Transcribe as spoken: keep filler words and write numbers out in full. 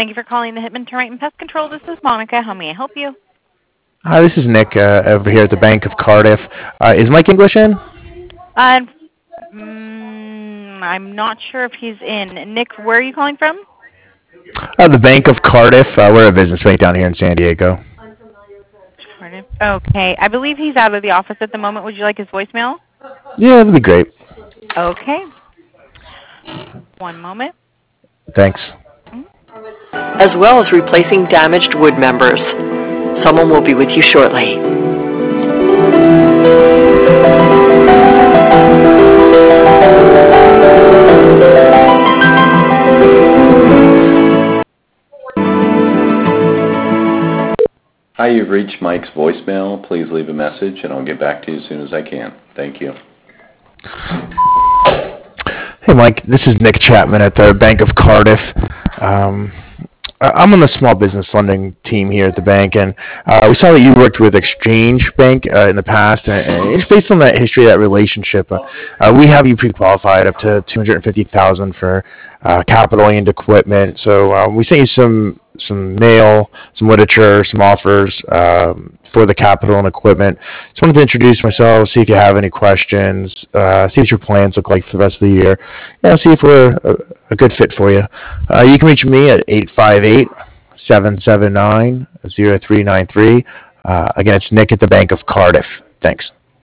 Thank you for calling the Hitman Termite and Pest Control. This is Monica. How may I help you? Hi, this is Nick uh, over here at the Bank of Cardiff. Uh, is Mike English in? Uh, mm, I'm not sure if he's in. Nick, where are you calling from? Uh, the Bank of Cardiff. Uh, we're a business bank down here in San Diego. Cardiff. Okay. I believe he's out of the office at the moment. Would you like his voicemail? Yeah, that'd be great. Okay. One moment. Thanks. As well as replacing damaged wood members. Someone will be with you shortly. Hi, you've reached Mike's voicemail. Please leave a message and I'll get back to you as soon as I can. Thank you. Hey, Mike. This is Nick Chapman at the Bank of Cardiff. Um, I- I'm on the small business lending team here at the bank, and uh, we saw that you worked with Exchange Bank uh, in the past, and, and it's based on that history, that relationship. Uh, uh, we have you pre-qualified up to two hundred fifty thousand dollars for uh, capital and equipment. So uh, we sent you some some mail, some literature, some offers um, for the capital and equipment. Just wanted to introduce myself, see if you have any questions, uh, see what your plans look like for the rest of the year. Yeah, see if we're a, a good fit for you. Uh, you can reach me at eight five eight, seven seven nine, zero three nine three. Uh, again, it's Nick at the Bank of Cardiff. Thanks.